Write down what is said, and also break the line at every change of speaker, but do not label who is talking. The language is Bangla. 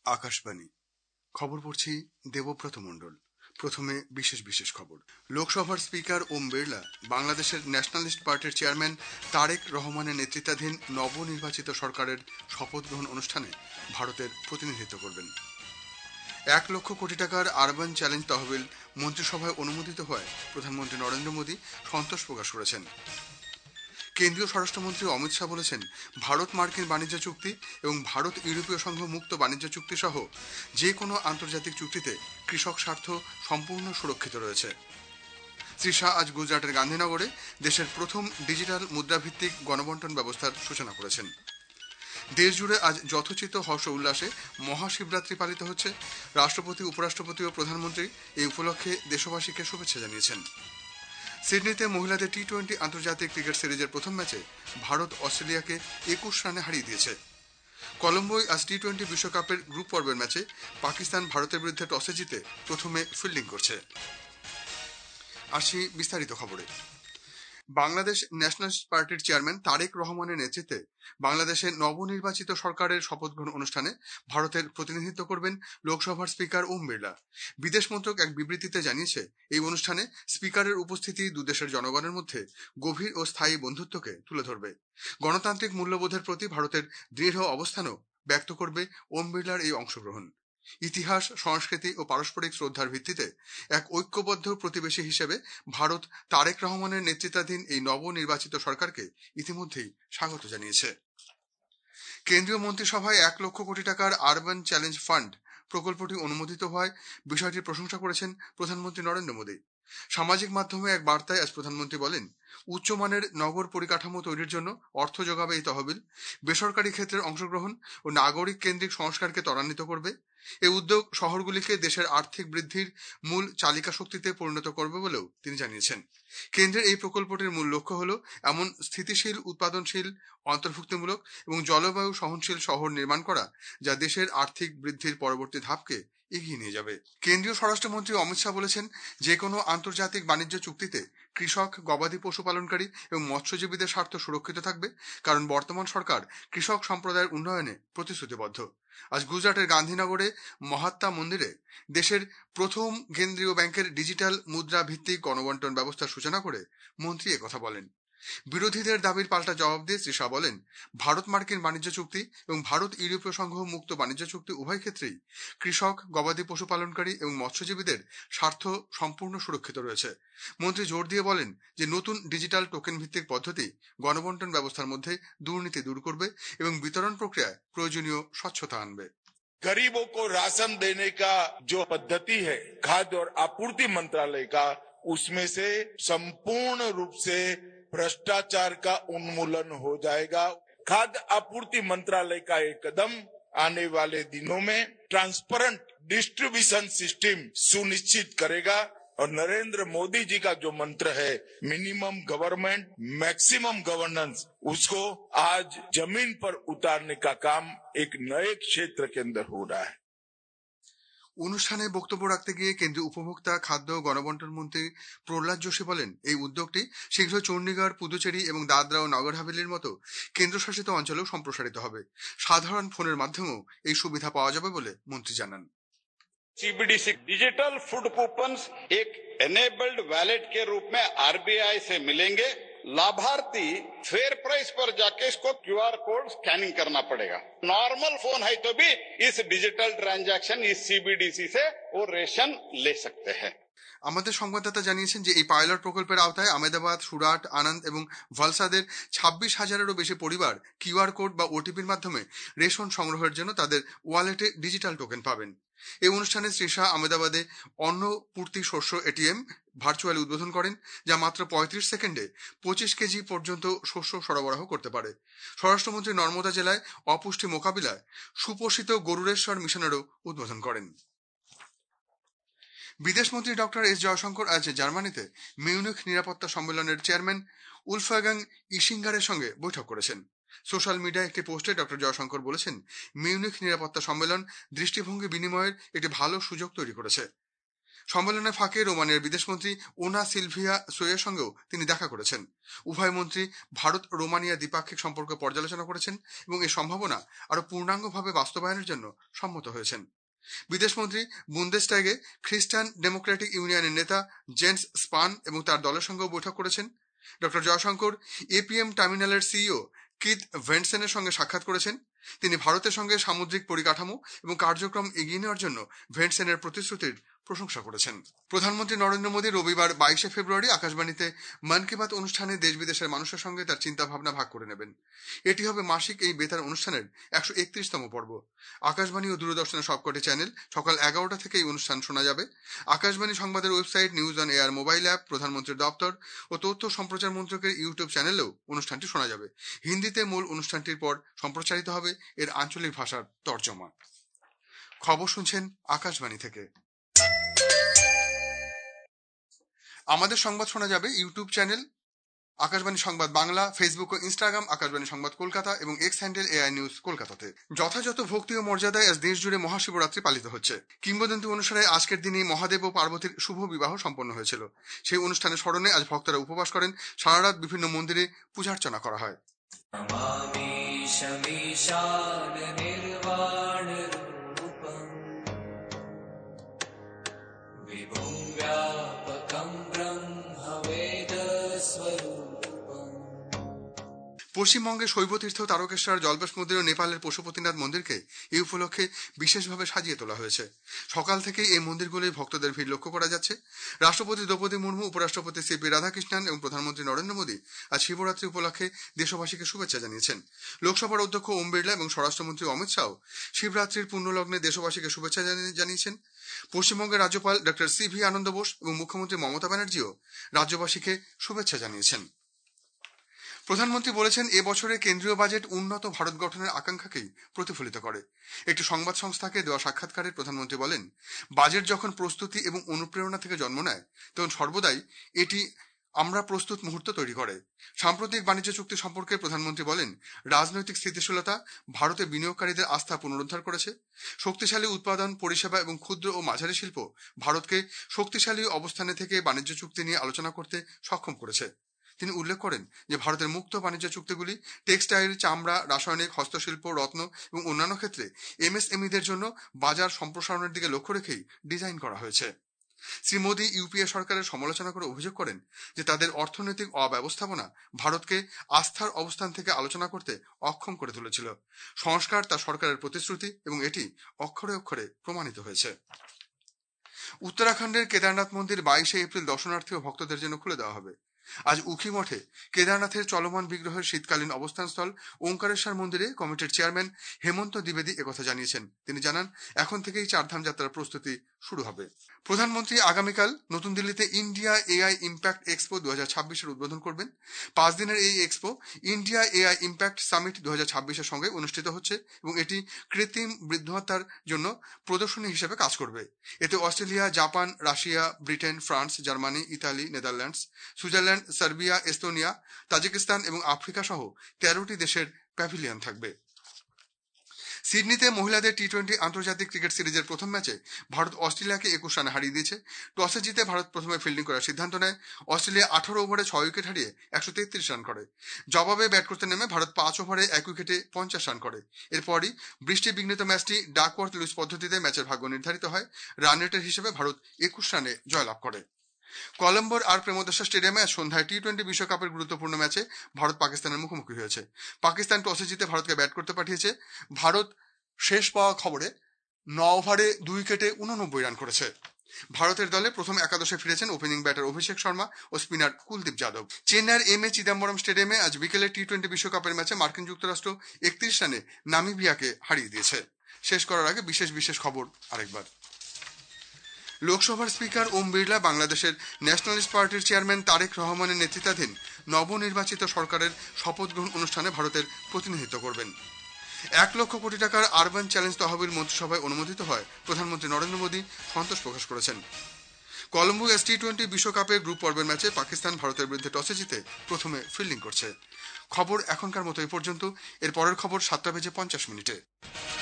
আকাশবাণী খবর পড়ছি দেবব্রত মণ্ডল। প্রথমে বিশেষ বিশেষ খবর। লোকসভার স্পিকার ওম বিড়লা বাংলাদেশের ন্যাশনালিস্ট পার্টির চেয়ারম্যান তারেক রহমানের নেতৃত্বাধীন নবনির্বাচিত সরকারের শপথ গ্রহণ অনুষ্ঠানে ভারতের প্রতিনিধিত্ব করবেন। 1 লক্ষ কোটি টাকার আরবান চ্যালেঞ্জ তহবিল মন্ত্রিসভায় অনুমোদিত হওয়ায় প্রধানমন্ত্রী নরেন্দ্র মোদী সন্তোষ প্রকাশ করেছেন। কেন্দ্রীয় স্বরাষ্ট্রমন্ত্রী অমিত শাহ বলেছেন, ভারত মার্কিন বাণিজ্য চুক্তি এবং ভারত ইউরোপীয় সংঘ মুক্ত বাণিজ্য চুক্তি সহ যে কোনো আন্তর্জাতিক চুক্তিতে কৃষক স্বার্থ সম্পূর্ণ সুরক্ষিত রয়েছে। শ্রী শাহ আজ গুজরাটের গান্ধীনগরে দেশের প্রথম ডিজিটাল মুদ্রাভিত্তিক গণবন্টন ব্যবস্থার সূচনা করেছেন। দেশ জুড়ে আজ যথোচিত হর্ষ উল্লাসে মহাশিবরাত্রি পালিত হচ্ছে। রাষ্ট্রপতি, উপরাষ্ট্রপতি ও প্রধানমন্ত্রী এই উপলক্ষে দেশবাসীকে শুভেচ্ছা জানিয়েছেন। সিডনিতে মহিলাদের টি-20 আন্তর্জাতিক ক্রিকেট সিরিজের প্রথম ম্যাচে ভারত অস্ট্রেলিয়াকে 21 রানে হারিয়ে দিয়েছে। কলম্বোয় আজ টি-20 বিশ্বকাপের গ্রুপ পর্বের ম্যাচে পাকিস্তান ভারতের বিরুদ্ধে টসে জিতে প্রথমে ফিল্ডিং করছে। আসি বিস্তারিত খবরে। বাংলাদেশ ন্যাশনালিস্ট পার্টির চেয়ারম্যান তারেক রহমানের নেতৃত্বে বাংলাদেশের নবনির্বাচিত সরকারের শপথ গ্রহণ অনুষ্ঠানে ভারতের প্রতিনিধিত্ব করবেন লোকসভার স্পিকার ওম বিড়লা। বিদেশ মন্ত্রক এক বিবৃতিতে জানিয়েছে, এই অনুষ্ঠানে স্পিকারের উপস্থিতি দুদেশের জনগণের মধ্যে গভীর ও স্থায়ী বন্ধুত্বকে তুলে ধরবে। গণতান্ত্রিক মূল্যবোধের প্রতি ভারতের দৃঢ় অবস্থানও ব্যক্ত করবে ওম বিড়লার এই অংশগ্রহণ। ইতিহাস, সংস্কৃতি ও পারস্পরিক শ্রদ্ধার ভিত্তিতে এক ঐক্যবদ্ধ প্রতিবেশী হিসেবে ভারত তারেক রহমানের নেতৃত্বাধীন এই নবনির্বাচিত সরকারকে ইতিমধ্যেই স্বাগত জানিয়েছে। কেন্দ্রীয় মন্ত্রিসভায় 1 লক্ষ কোটি টাকার আরবান চ্যালেঞ্জ ফান্ড প্রকল্পটি অনুমোদিত হওয়ায় বিষয়টির প্রশংসা করেছেন প্রধানমন্ত্রী নরেন্দ্র মোদী। সামাজিক মাধ্যমে এক বার্তায় আজ প্রধানমন্ত্রী বলেন, উচ্চমানের নগর পরিকাঠামো তৈরির জন্য অর্থ যোগাবে এই তহবিল, বেসরকারি ক্ষেত্রের অংশগ্রহণ ও নাগরিক কেন্দ্রিক সংস্কারকে ত্বরান্বিত করবে। এই উদ্যোগ শহরগুলিকে দেশের আর্থিক বৃদ্ধির মূল চালিকা শক্তিতে পরিণত করবে বলেও তিনি জানিয়েছেন। কেন্দ্রের এই প্রকল্পটির মূল লক্ষ্য হল এমন স্থিতিশীল, উৎপাদনশীল, অন্তর্ভুক্তিমূলক এবং জলবায়ু সহনশীল শহর নির্মাণ করা যা দেশের আর্থিক বৃদ্ধির পরবর্তী ধাপকে এগিয়ে নিয়ে যাবে। কেন্দ্রীয় স্বরাষ্ট্রমন্ত্রী অমিত শাহ বলেছেন, যে কোনো আন্তর্জাতিক বাণিজ্য চুক্তিতে কৃষক, গবাদি পশুপালনকারী এবং মৎস্যজীবীদের স্বার্থ সুরক্ষিত থাকবে, কারণ বর্তমান সরকার কৃষক সম্প্রদায়ের উন্নয়নে প্রতিশ্রুতিবদ্ধ। আজ গুজরাটের গান্ধীনগরে মহাত্মা মন্দিরে দেশের প্রথম কেন্দ্রীয় ব্যাংকের ডিজিটাল মুদ্রা ভিত্তিক গণবন্টন ব্যবস্থার সূচনা করে মন্ত্রী একথা বলেন। বিরোধীদের দাবির পাল্টা জবাব দিয়ে শ্রী শাহ বলেন, ভারত মার্কিন বাণিজ্য চুক্তি এবং ভারত ইউরোপীয় সংঘ মুক্ত বাণিজ্য চুক্তি উভয় ক্ষেত্রেই কৃষক, গবাদি পশুপালনকারী এবং মৎস্যজীবীদের স্বার্থ সম্পূর্ণ সুরক্ষিত রয়েছে। মন্ত্রী জোর দিয়ে বলেন যে নতুন ডিজিটাল টোকেন ভিত্তিক পদ্ধতি গণবন্টন ব্যবস্থার মধ্যে দুর্নীতি দূর করবে এবং বিতরণ প্রক্রিয়ায় প্রয়োজনীয় স্বচ্ছতা আনবে।
गरीबों को राशन देने का जो पद्धति है खाद्य और आपूर्ति मंत्रालय का, उसमें से संपूर्ण रूप से भ्रष्टाचार का उन्मूलन हो जाएगा। खाद्य आपूर्ति मंत्रालय का एक कदम आने वाले दिनों में ट्रांसपेरेंट डिस्ट्रीब्यूशन सिस्टम सुनिश्चित करेगा और नरेंद्र मोदी जी का जो मंत्र है मिनिमम गवर्नमेंट मैक्सिमम गवर्नेंस, उसको आज जमीन पर उतारने का काम एक नए क्षेत्र के अंदर हो रहा है।
অনুষ্ঠানে বক্তব্য রাখতে গিয়ে কেন্দ্রীয় উপভোক্তা, খাদ্য ও গণবন্টন মন্ত্রী প্রহ্লাদ যোশী বলেন, এই উদ্যোগটি শীঘ্র চণ্ডীগড়, পুদুচেরি এবং দাদরা ও নগর হাভেলির মতো কেন্দ্রশাসিত অঞ্চলেও সম্প্রসারিত হবে। সাধারণ ফোনের মাধ্যমেও এই সুবিধা পাওয়া যাবে বলে মন্ত্রী জানান।
सीबीडीसी डिजिटल फूड कूपन्स एक एनेबल्ड वैलेट के रूप में आरबीआई से मिलेंगे। लाभार्थी फेयर प्राइस पर जाके इसको क्यूआर कोड स्कैनिंग करना पड़ेगा। नॉर्मल फोन है तो भी इस डिजिटल ट्रांजैक्शन इस सीबीडीसी से वो रेशन ले सकते हैं।
আমাদের সংবাদদাতা জানিয়েছেন যে এই পাইলট প্রকল্পের আওতায় আহমেদাবাদ, সুরাট, আনন্দ এবং ভলসাদের 26,000-এরও বেশি পরিবার কিউআর কোড বা ওটিপির মাধ্যমে রেশন সংগ্রহের জন্য তাদের ওয়ালেটে ডিজিটাল টোকেন পাবেন। এই অনুষ্ঠানে শ্রী শাহ আহমেদাবাদে অন্ন পূর্তি শস্য এটিএম ভার্চুয়ালি উদ্বোধন করেন, যা মাত্র 35 সেকেন্ডে 25 কেজি পর্যন্ত শস্য সরবরাহ করতে পারে। স্বরাষ্ট্রমন্ত্রী নর্মদা জেলায় অপুষ্টি মোকাবিলায় সুপোষিত গরুরেশ্বর মিশনেরও উদ্বোধন করেন। বিদেশমন্ত্রী ডক্টর এস জয়শঙ্কর আজ জার্মানিতে মিউনিখ নিরাপত্তা সম্মেলনের চেয়ারম্যান উলফগাং ইশিঙ্গারের সঙ্গে বৈঠক করেছেন। সোশ্যাল মিডিয়ায় একটি পোস্টে ডক্টর জয়শঙ্কর বলেছেন, মিউনিখ নিরাপত্তা সম্মেলন দৃষ্টিভঙ্গি বিনিময়ের একটি ভালো সুযোগ তৈরি করেছে। সম্মেলনের ফাঁকে রোমানিয়ার বিদেশমন্ত্রী ওনা সিলভিয়া সোয়ের সঙ্গেও তিনি দেখা করেছেন। উভয় মন্ত্রী ভারত রোমানিয়া দ্বিপাক্ষিক সম্পর্ক পর্যালোচনা করেছেন এবং এর সম্ভাবনা আরো পূর্ণাঙ্গভাবে বাস্তবায়নের জন্য সম্মত হয়েছেন। বিদেশমন্ত্রী বুন্দেসট্যাগে খ্রিস্টান ডেমোক্রেটিক ইউনিয়নের নেতা জেন্স স্পান এবং তার দলের সঙ্গেও বৈঠক করেছেন। ডক্টর জয়শঙ্কর এপিএম টার্মিনালের সিইও কিথ ভেন্টসেনের সঙ্গে সাক্ষাৎ করেছেন। তিনি ভারতের সঙ্গে সামুদ্রিক পরিকাঠামো এবং কার্যক্রম এগিয়ে নেওয়ার জন্য ভেন্টসেনের প্রতিশ্রুতির প্রশংসা করেছেন। প্রধানমন্ত্রী নরেন্দ্র মোদী রবিবার 22 ফেব্রুয়ারি আকাশবাণীতে মন কি বাত অনুষ্ঠানে দেশ বিদেশের মানুষের সঙ্গে তার চিন্তা ভাবনা ভাগ করে নেবেন। এটি হবে মাসিক এই বেতার অনুষ্ঠানের 131তম পর্ব। আকাশবাণী ও দূরদর্শনের সবকটি চ্যানেল সকাল 11টা থেকে এই অনুষ্ঠান শোনা যাবে। আকাশবাণী সংবাদের website, news on air mobile app, প্রধানমন্ত্রীর দপ্তর ও তথ্য সম্প্রচার মন্ত্রকের ইউটিউব চ্যানেলেও অনুষ্ঠানটি শোনা যাবে। হিন্দিতে মূল অনুষ্ঠানটির পর সম্প্রচারিত হবে এর আঞ্চলিক ভাষার তর্জমা। খবর শুনছেন আকাশবাণী থেকে। আমাদের সংবাদ শোনা যাবে YouTube channel Akashvani Sambad Bangla, Facebook ও ইনস্টাগ্রাম আকাশবাণী সংবাদ কলকাতা এবং এক্স হ্যান্ডেল এআই নিউজ কলকাতাতে। যথাযথ ভক্তি ও মর্যাদায় আজ দেশ জুড়ে মহাশিবরাত্রি পালিত হচ্ছে। কিংবদন্তি অনুসারে আজকের দিনই মহাদেব ও পার্বতীর শুভ বিবাহ সম্পন্ন হয়েছিল। সেই অনুষ্ঠানের স্মরণে আজ ভক্তরা উপবাস করেন। সারা রাত বিভিন্ন মন্দিরে পূজার্চনা করা হয়। পশ্চিমবঙ্গে শৈবতীর্থ তারকেশ্বর, জলবেশ মন্দির ও নেপালের পশুপতিনাথ মন্দিরকে এই উপলক্ষে বিশেষভাবে সাজিয়ে তোলা হয়েছে। সকাল থেকেই এই মন্দিরগুলোয় ভক্তদের ভিড় লক্ষ্য করা যাচ্ছে। রাষ্ট্রপতি দ্রৌপদী মুর্মু, উপরাষ্ট্রপতি সিপি রাধাকৃষ্ণন এবং প্রধানমন্ত্রী নরেন্দ্র মোদী আজ শিবরাত্রি উপলক্ষে দেশবাসীকে শুভেচ্ছা জানিয়েছেন। লোকসভার অধ্যক্ষ ওম বিড়লা এবং স্বরাষ্ট্রমন্ত্রী অমিত শাহ শিবরাত্রির পুণ্যলগ্নে দেশবাসীকে শুভেচ্ছা জানিয়েছেন। পশ্চিমবঙ্গের রাজ্যপাল ডক্টর সিভি আনন্দ বোস এবং মুখ্যমন্ত্রী মমতা ব্যানার্জিও রাজ্যবাসীকে শুভেচ্ছা জানিয়েছেন। প্রধানমন্ত্রী বলেছেন, এবছরে কেন্দ্রীয় বাজেট উন্নত ভারত গঠনের আকাঙ্ক্ষাকেই প্রতিফলিত করে। একটি সংবাদ সংস্থাকে দেওয়া সাক্ষাৎকারে প্রধানমন্ত্রী বলেন, বাজেট যখন প্রস্তুতি এবং অনুপ্রেরণা থেকে জন্ম নেয় তখন সর্বদাই এটি আমরা প্রস্তুত মুহূর্ত তৈরি করে। সাম্প্রতিক বাণিজ্য চুক্তি সম্পর্কে প্রধানমন্ত্রী বলেন, রাজনৈতিক স্থিতিশীলতা ভারতে বিনিয়োগকারীদের আস্থা পুনরুদ্ধার করেছে। শক্তিশালী উৎপাদন, পরিষেবা এবং ক্ষুদ্র ও মাঝারি শিল্প ভারতকে শক্তিশালী অবস্থানে থেকে বাণিজ্য চুক্তি নিয়ে আলোচনা করতে সক্ষম করেছে। তিনি উল্লেখ করেন যে ভারতের মুক্ত বাণিজ্য চুক্তিগুলি টেক্সটাইল, চামড়া, রাসায়নিক, হস্তশিল্প, রত্ন এবং অন্যান্য ক্ষেত্রে এমএসএমইদের জন্য বাজার সম্প্রসারণের দিকে লক্ষ্য রেখেই ডিজাইন করা হয়েছে। শ্রী মোদী ইউপিএ সরকারের সমালোচনা করে অভিযোগ করেন যে তাদের অর্থনৈতিক অব্যবস্থাপনা ভারতকে আস্থার অবস্থান থেকে আলোচনা করতে অক্ষম করে তুলেছিল। সংস্কার তার সরকারের প্রতিশ্রুতি এবং এটি অক্ষরে অক্ষরে প্রমাণিত হয়েছে। উত্তরাখণ্ডের কেদারনাথ মন্দির 22 এপ্রিল দর্শনার্থী ও ভক্তদের জন্য খুলে দেওয়া হবে। আজ উখি মঠে কেদারনাথের চলমান বিগ্রহের শীতকালীন অবস্থানস্থল ওঙ্কারেশ্বর মন্দিরে কমিটির চেয়ারম্যান হেমন্ত দ্বিবেদী একথা জানিয়েছেন। তিনি জানান, এখন থেকেই চারধাম যাত্রার প্রস্তুতি শুরু হবে। প্রধানমন্ত্রী আগামীকাল নতুন দিল্লিতে ইন্ডিয়া এআই ইম্প্যাক্ট এক্সপো 2026-এর উদ্বোধন করবেন। 5 দিনের এই expo India AI impact summit 2026-এর সঙ্গে অনুষ্ঠিত হচ্ছে এবং এটি কৃত্রিম বুদ্ধিমত্তার জন্য প্রদর্শনী হিসেবে কাজ করবে। এতে Australia, Japan, Russia, Britain, France, Germany, Italy, Netherlands, Switzerland, Serbia, Estonia, Tajikistan এবং আফ্রিকা সহ 13টি দেশের প্যাভিলিয়ন থাকবে। সিডনিতে মহিলাদের টি-20 আন্তর্জাতিক ক্রিকেট সিরিজের প্রথম ম্যাচে ভারত অস্ট্রেলিয়াকে 21 রানে হারিয়ে দিয়েছে। টসে জিতে ভারত প্রথমে ফিল্ডিং করার সিদ্ধান্ত নেয়। অস্ট্রেলিয়া 18 ওভারে 6 উইকেট হারিয়ে 133 রান করে। জবাবে ব্যাট করতে নেমে ভারত 5 ওভারে 1 উইকেটে 50 রান করে। এরপরই বৃষ্টি বিঘ্নিত ম্যাচটি ডাকওয়ার্থ লুইস পদ্ধতিতে ম্যাচের ভাগ্য নির্ধারিত হয়। রান রেটের হিসেবে ভারত 21 রানে জয়লাভ করে। কলম্বোর আর প্রেমদাসা স্টেডিয়ামে আজ সন্ধ্যায় টি-20 বিশ্বকাপের গুরুত্বপূর্ণ ম্যাচে ভারত পাকিস্তানের মুখোমুখি হয়েছে। পাকিস্তান টসে জিতে ভারতকে ব্যাট করতে পাঠিয়েছে। ভারত শেষ পাওয়া খবরে 9 ওভারে 2 উইকেটে 89 রান করেছে। ভারতের দলে প্রথম একাদশে ফিরেছেন ওপেনিং ব্যাটার অভিষেক শর্মা ও স্পিনার কুলদীপ যাদব। চেন্নাইয়ের এম.এ. চিদম্বরম স্টেডিয়ামে আজ বিকেলে টি-20 বিশ্বকাপের ম্যাচে মার্কিন যুক্তরাষ্ট্র 31 রানে নামিবিয়াকে হারিয়ে দিয়েছে। শেষ করার আগে বিশেষ খবর আরেকবার। লোকসভার স্পিকার ওম বিড়লা বাংলাদেশের ন্যাশনালিস্ট পার্টির চেয়ারম্যান তারেক রহমানের নেতৃত্বাধীন নবনির্বাচিত সরকারের শপথ গ্রহণ অনুষ্ঠানে ভারতের প্রতিনিধিত্ব করবেন। 1 লক্ষ কোটি টাকার আরবান চ্যালেঞ্জ তহবিল মন্ত্রিসভায় অনুমোদিত হয়। প্রধানমন্ত্রী নরেন্দ্র মোদী সন্তোষ প্রকাশ করেছেন। কলম্বো টি-20 বিশ্বকাপের গ্রুপ পর্বের ম্যাচে পাকিস্তান ভারতের বিরুদ্ধে টসে জিতে প্রথমে ফিল্ডিং করছে। খবর এখনকার মতো এই পর্যন্ত। এর পরের খবর 7:50 মিনিটে।